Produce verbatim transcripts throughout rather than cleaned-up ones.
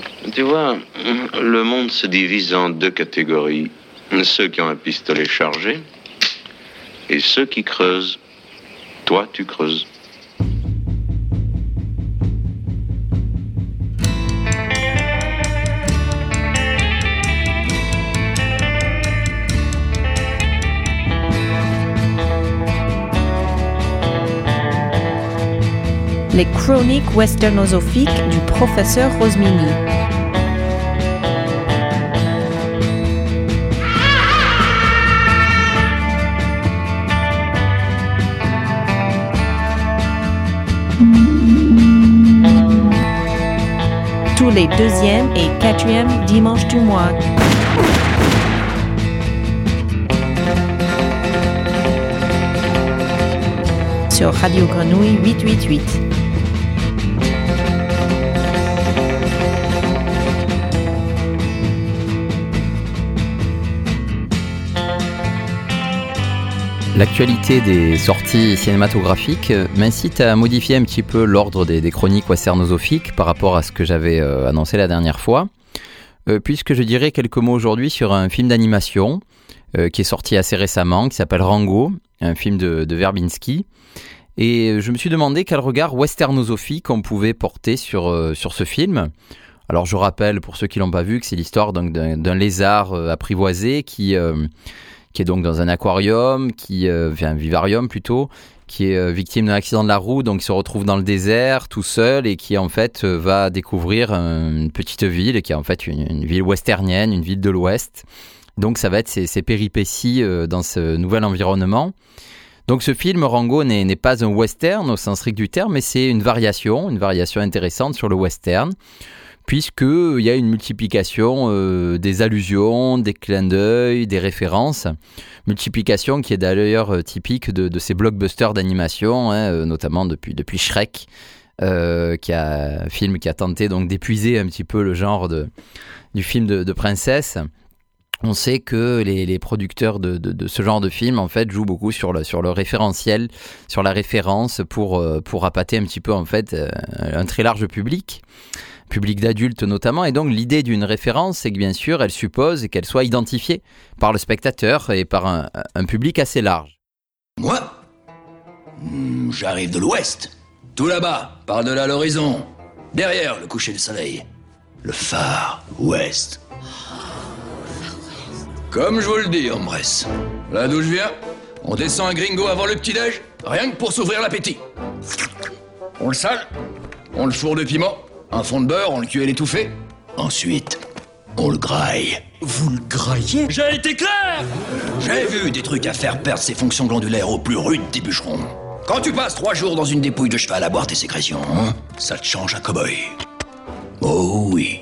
Tu vois, le monde se divise en deux catégories. Ceux qui ont un pistolet chargé et ceux qui creusent. Toi, tu creuses. Les chroniques westernosophiques du professeur Rosmini. Tous les deuxièmes et quatrièmes dimanches du mois. Sur Radio Grenouille huit cent quatre-vingt-huit. L'actualité des sorties cinématographiques m'incite à modifier un petit peu l'ordre des, des chroniques westernosophiques par rapport à ce que j'avais euh, annoncé la dernière fois, euh, puisque je dirais quelques mots aujourd'hui sur un film d'animation euh, qui est sorti assez récemment, qui s'appelle Rango, un film de, de Verbinski. Et je me suis demandé quel regard westernosophique on pouvait porter sur, euh, sur ce film. Alors je rappelle, pour ceux qui ne l'ont pas vu, que c'est l'histoire donc, d'un, d'un lézard euh, apprivoisé qui... Euh, qui est donc dans un aquarium, qui, euh, un vivarium plutôt, qui est euh, victime d'un accident de la roue, donc il se retrouve dans le désert tout seul et qui en fait euh, va découvrir une petite ville qui est en fait une, une ville westernienne, une ville de l'Ouest. Donc ça va être ses, ses péripéties euh, dans ce nouvel environnement. Donc ce film Rango n'est, n'est pas un western au sens strict du terme, mais c'est une variation, une variation intéressante sur le western, puisqu'il y a une multiplication euh, des allusions, des clins d'œil, des références. Multiplication qui est d'ailleurs euh, typique de, de ces blockbusters d'animation, hein, euh, notamment depuis, depuis Shrek, euh, qui a, un film qui a tenté donc, d'épuiser un petit peu le genre de, du film de, de princesse. On sait que les, les producteurs de, de, de ce genre de film en fait, jouent beaucoup sur le, sur le référentiel, sur la référence pour, euh, pour appâter un petit peu en fait, euh, un très large public. Public d'adultes notamment, et donc l'idée d'une référence, c'est que bien sûr, elle suppose qu'elle soit identifiée par le spectateur et par un, un public assez large. Moi, mmh, j'arrive de l'Ouest, tout là-bas, par-delà l'horizon, derrière le coucher du soleil, le Far West. Comme je vous le dis, hombres, là d'où je viens, on descend un gringo avant le petit-déj, rien que pour s'ouvrir l'appétit. On le sale, on le fourre de piment, un fond de beurre, on le cuit et l'étouffe. Ensuite, on le graille. Vous le graillez ? J'ai été clair ! J'ai vu des trucs à faire perdre ses fonctions glandulaires au plus rude des bûcherons. Quand tu passes trois jours dans une dépouille de cheval à boire tes sécrétions, hein, ça te change un cow-boy. Oh oui.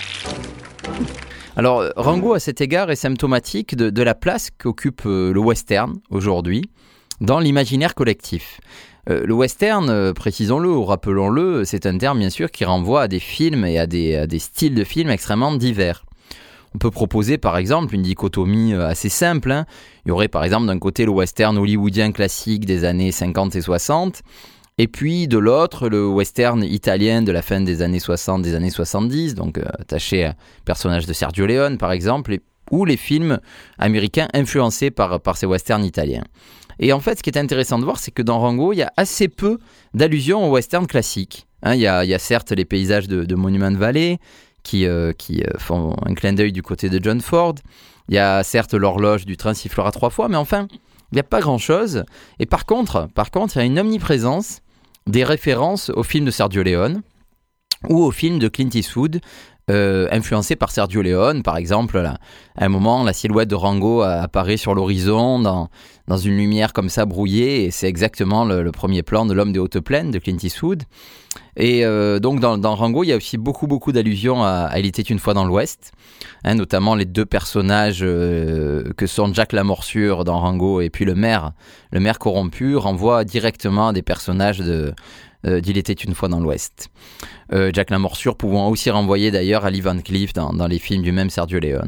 Alors, Rango, à cet égard, est symptomatique de, de la place qu'occupe euh, le western aujourd'hui dans l'imaginaire collectif. Euh, le western, euh, précisons-le ou rappelons-le, c'est un terme bien sûr qui renvoie à des films et à des, à des styles de films extrêmement divers. On peut proposer par exemple une dichotomie euh, assez simple. Hein. Il y aurait par exemple d'un côté le western hollywoodien classique des années cinquante et soixante, et puis de l'autre le western italien de la fin des années soixante, des années soixante-dix, donc euh, attaché à personnage de Sergio Leone par exemple, et, ou les films américains influencés par, par ces westerns italiens. Et en fait, ce qui est intéressant de voir, c'est que dans Rango, il y a assez peu d'allusions au western classique. Hein, il, y a, il y a certes les paysages de, de Monument Valley qui, euh, qui euh, font un clin d'œil du côté de John Ford. Il y a certes l'horloge du train sifflera trois fois, mais enfin, il n'y a pas grand-chose. Et par contre, par contre, il y a une omniprésence des références au film de Sergio Leone ou au film de Clint Eastwood, Euh, influencé par Sergio Leone, par exemple. Là, à un moment, la silhouette de Rango apparaît sur l'horizon dans, dans une lumière comme ça brouillée, et c'est exactement le, le premier plan de L'homme des hautes plaines de Clint Eastwood. Et euh, donc dans, dans Rango, il y a aussi beaucoup beaucoup d'allusions à, à Il était une fois dans l'Ouest, hein, notamment les deux personnages euh, que sont Jack Lamorsure dans Rango et puis le maire, le maire corrompu, renvoient directement à des personnages de Euh, d'Il était une fois dans l'Ouest. Euh, Jack Lamorsure pouvant aussi renvoyer d'ailleurs à Lee Van Cleef dans, dans les films du même Sergio Leone.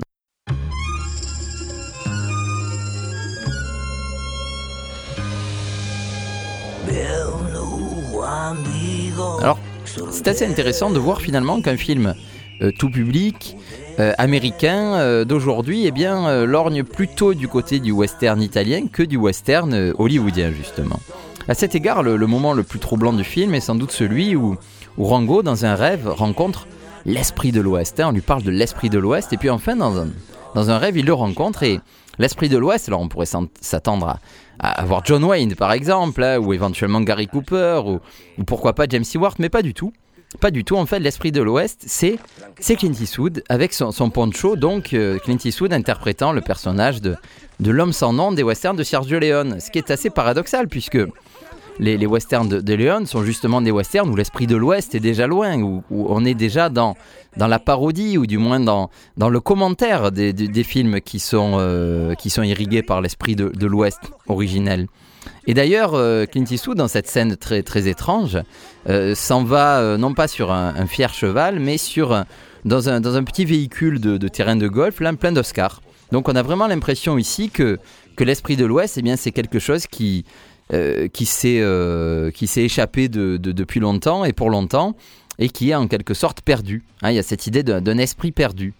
Alors, c'est assez intéressant de voir finalement qu'un film euh, tout public euh, américain euh, d'aujourd'hui, eh bien, euh, lorgne plutôt du côté du western italien que du western euh, hollywoodien, justement. À cet égard, le, le moment le plus troublant du film est sans doute celui où, où Rango, dans un rêve, rencontre l'esprit de l'Ouest. Hein, on lui parle de l'esprit de l'Ouest, et puis enfin, dans un, dans un rêve, il le rencontre, et l'esprit de l'Ouest, alors on pourrait s'attendre à, à voir John Wayne, par exemple, hein, ou éventuellement Gary Cooper, ou, ou pourquoi pas James Stewart, mais pas du tout. Pas du tout, en fait, l'esprit de l'Ouest, c'est, c'est Clint Eastwood, avec son, son poncho, donc euh, Clint Eastwood interprétant le personnage de, de l'homme sans nom des westerns de Sergio Leone, ce qui est assez paradoxal, puisque les, les westerns de, de Leone sont justement des westerns où l'esprit de l'Ouest est déjà loin, où, où on est déjà dans, dans la parodie, ou du moins dans, dans le commentaire des, des, des films qui sont, euh, qui sont irrigués par l'esprit de, de l'Ouest originel. Et d'ailleurs, euh, Clint Eastwood, dans cette scène très, très étrange, euh, s'en va euh, non pas sur un, un fier cheval, mais sur un, dans, un, dans un petit véhicule de, de terrain de golf, là, plein d'Oscars. Donc on a vraiment l'impression ici que, que l'esprit de l'Ouest, eh bien, c'est quelque chose qui, euh, qui, s'est, euh, qui s'est échappé de, de, depuis longtemps et pour longtemps, et qui est en quelque sorte perdu. Hein, il y a cette idée d'un, d'un esprit perdu.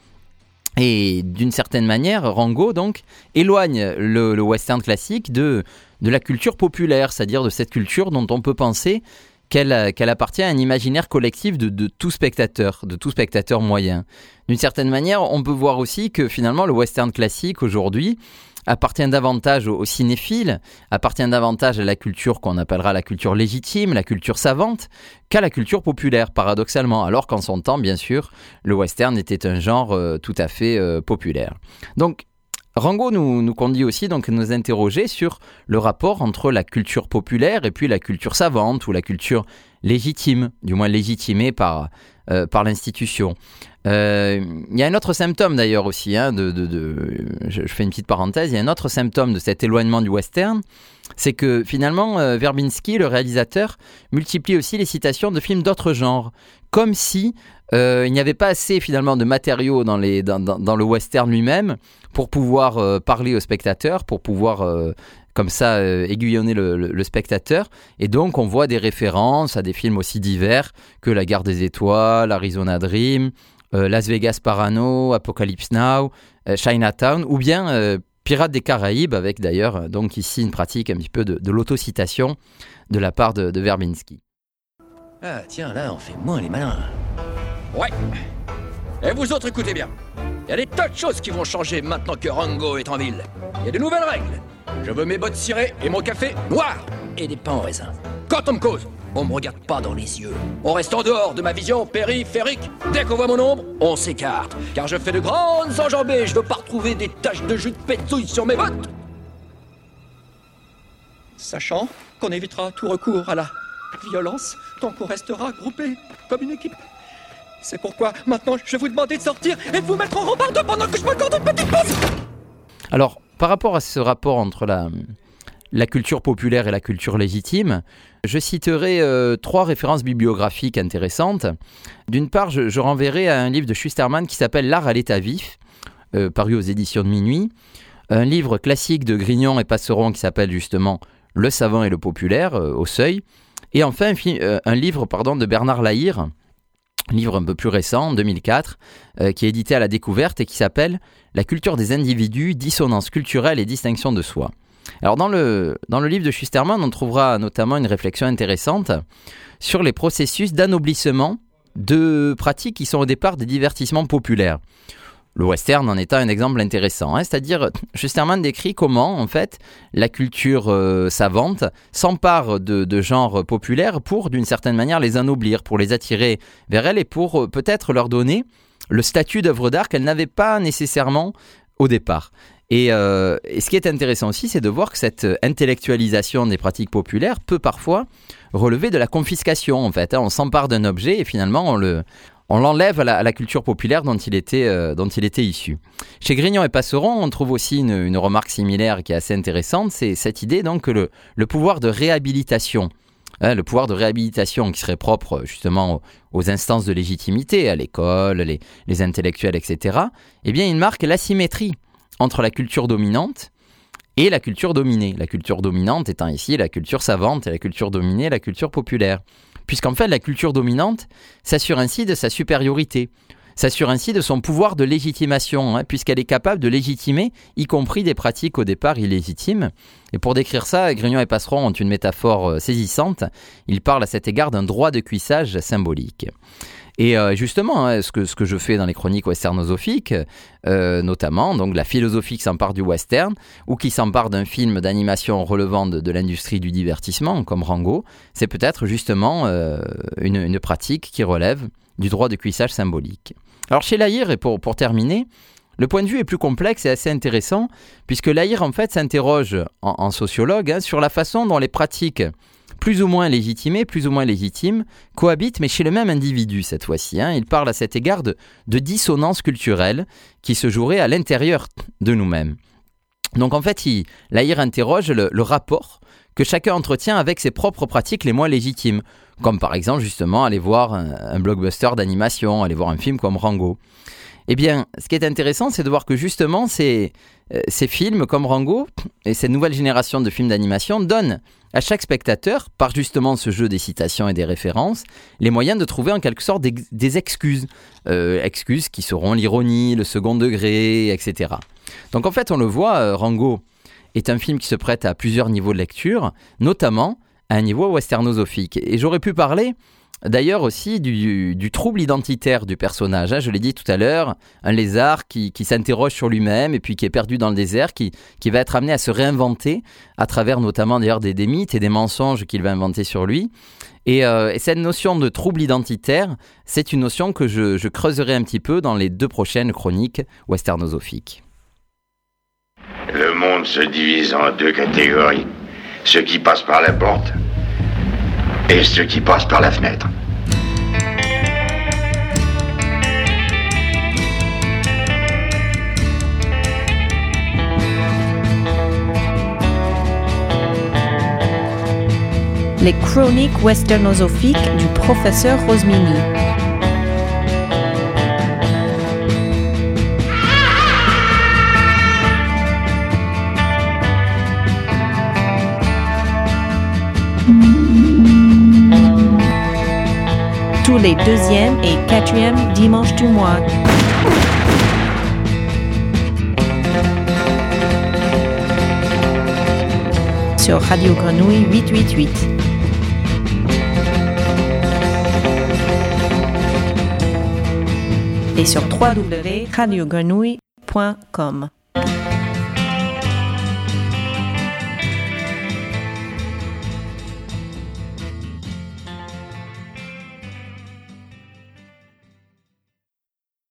Et d'une certaine manière, Rango donc éloigne le, le western classique de, de la culture populaire, c'est-à-dire de cette culture dont on peut penser qu'elle, qu'elle appartient à un imaginaire collectif de, de tout spectateur, de tout spectateur moyen. D'une certaine manière, on peut voir aussi que finalement le western classique aujourd'hui appartient davantage aux cinéphiles, appartient davantage à la culture qu'on appellera la culture légitime, la culture savante, qu'à la culture populaire, paradoxalement, alors qu'en son temps, bien sûr, le western était un genre euh, tout à fait euh, populaire. Donc, Rango nous, nous conduit aussi donc, à nous interroger sur le rapport entre la culture populaire et puis la culture savante ou la culture légitime, du moins légitimée par, euh, par l'institution. Euh, il y a un autre symptôme d'ailleurs aussi, hein, de, de, de, je, je fais une petite parenthèse, il y a un autre symptôme de cet éloignement du western, c'est que finalement euh, Verbinski, le réalisateur, multiplie aussi les citations de films d'autres genres, comme si euh, il n'y avait pas assez finalement de matériaux dans, les, dans, dans, dans le western lui-même pour pouvoir euh, parler au spectateur, pour pouvoir euh, comme ça euh, aiguillonner le, le, le spectateur, et donc on voit des références à des films aussi divers que La Guerre des Étoiles, Arizona Dream, Euh, Las Vegas Parano, Apocalypse Now, euh, Chinatown, ou bien euh, Pirates des Caraïbes, avec d'ailleurs euh, donc ici une pratique un petit peu de, de l'autocitation de la part de, de Verbinski. Ah tiens, là on fait moins les malins. Ouais. Et vous autres écoutez bien. Il y a des tas de choses qui vont changer maintenant que Rango est en ville. Il y a de nouvelles règles. Je veux mes bottes cirées et mon café noir. Et des pains au raisin. Quand on me cause, on me regarde pas dans les yeux. On reste en dehors de ma vision périphérique. Dès qu'on voit mon ombre, on s'écarte. Car je fais de grandes enjambées. Je veux pas retrouver des taches de jus de pétouille sur mes bottes. Sachant qu'on évitera tout recours à la violence tant qu'on restera groupés comme une équipe. C'est pourquoi maintenant je vais vous demander de sortir et de vous mettre en rambarde pendant que je m'accorde une petite pause. Alors, par rapport à ce rapport entre la, la culture populaire et la culture légitime, je citerai euh, trois références bibliographiques intéressantes. D'une part, je, je renverrai à un livre de Schusterman qui s'appelle L'art à l'état vif, euh, paru aux éditions de Minuit. Un livre classique de Grignon et Passeron qui s'appelle justement Le savant et le populaire, euh, au Seuil. Et enfin, un, fi- euh, un livre pardon, de Bernard Lahire, un livre un peu plus récent, deux mille quatre, euh, qui est édité à la Découverte et qui s'appelle « La culture des individus, dissonance culturelle et distinction de soi ». Alors dans le, dans le livre de Schusterman, on trouvera notamment une réflexion intéressante sur les processus d'anoblissement de pratiques qui sont au départ des divertissements populaires. Le western en étant un exemple intéressant, hein, c'est-à-dire Schusterman décrit comment en fait la culture euh, savante s'empare de, de genres populaires pour d'une certaine manière les anoblir, pour les attirer vers elle et pour euh, peut-être leur donner le statut d'œuvre d'art qu'elle n'avait pas nécessairement au départ. Et, euh, et ce qui est intéressant aussi, c'est de voir que cette intellectualisation des pratiques populaires peut parfois relever de la confiscation en fait. Hein. On s'empare d'un objet et finalement on le On l'enlève à la, à la culture populaire dont il était, euh, dont il était issu. Chez Grignon et Passeron, on trouve aussi une, une remarque similaire qui est assez intéressante, c'est cette idée donc que le, le pouvoir de réhabilitation, hein, le pouvoir de réhabilitation qui serait propre justement aux, aux instances de légitimité, à l'école, les, les intellectuels, et cetera, eh bien il marque l'asymétrie entre la culture dominante et la culture dominée. La culture dominante étant ici la culture savante et la culture dominée la culture populaire. Puisqu'en fait, la culture dominante s'assure ainsi de sa supériorité. s'assure ainsi de son pouvoir de légitimation, hein, puisqu'elle est capable de légitimer, y compris des pratiques au départ illégitimes. Et pour décrire ça, Grignon et Passeron ont une métaphore euh, saisissante. Ils parlent à cet égard d'un droit de cuissage symbolique. Et euh, justement, hein, ce, que, ce que je fais dans les chroniques westernnosophiques, euh, notamment, donc la philosophie qui s'empare du western, ou qui s'empare d'un film d'animation relevant de, de l'industrie du divertissement, comme Rango, c'est peut-être justement euh, une, une pratique qui relève du droit de cuissage symbolique. Alors chez Lahire, et pour, pour terminer, le point de vue est plus complexe et assez intéressant, puisque Lahire en fait s'interroge en, en sociologue hein, sur la façon dont les pratiques plus ou moins légitimées, plus ou moins légitimes, cohabitent, mais chez le même individu cette fois-ci. Hein. Il parle à cet égard de, de dissonance culturelle qui se jouerait à l'intérieur de nous-mêmes. Donc en fait, il, Lahire interroge le, le rapport que chacun entretient avec ses propres pratiques les moins légitimes, comme par exemple justement aller voir un, un blockbuster d'animation, aller voir un film comme Rango. Eh bien, ce qui est intéressant, c'est de voir que justement ces, euh, ces films comme Rango et cette nouvelle génération de films d'animation donnent à chaque spectateur, par justement ce jeu des citations et des références, les moyens de trouver en quelque sorte des, des excuses. Euh, excuses qui seront l'ironie, le second degré, et cetera. Donc en fait, on le voit, euh, Rango est un film qui se prête à plusieurs niveaux de lecture, notamment à un niveau westernosophique. Et j'aurais pu parler d'ailleurs aussi du, du trouble identitaire du personnage. Hein. Je l'ai dit tout à l'heure, un lézard qui, qui s'interroge sur lui-même et puis qui est perdu dans le désert, qui, qui va être amené à se réinventer à travers notamment d'ailleurs des, des mythes et des mensonges qu'il va inventer sur lui. Et, euh, et cette notion de trouble identitaire, c'est une notion que je, je creuserai un petit peu dans les deux prochaines chroniques westernosophiques. Le monde se divise en deux catégories. Ceux qui passent par la porte et ceux qui passent par la fenêtre. Les chroniques westernosophiques du professeur Rosmini. Tous les deuxièmes et quatrièmes dimanches du mois. Sur Radio Grenouille huit cent quatre-vingt-huit. Et sur w w w point radio grenouille point com.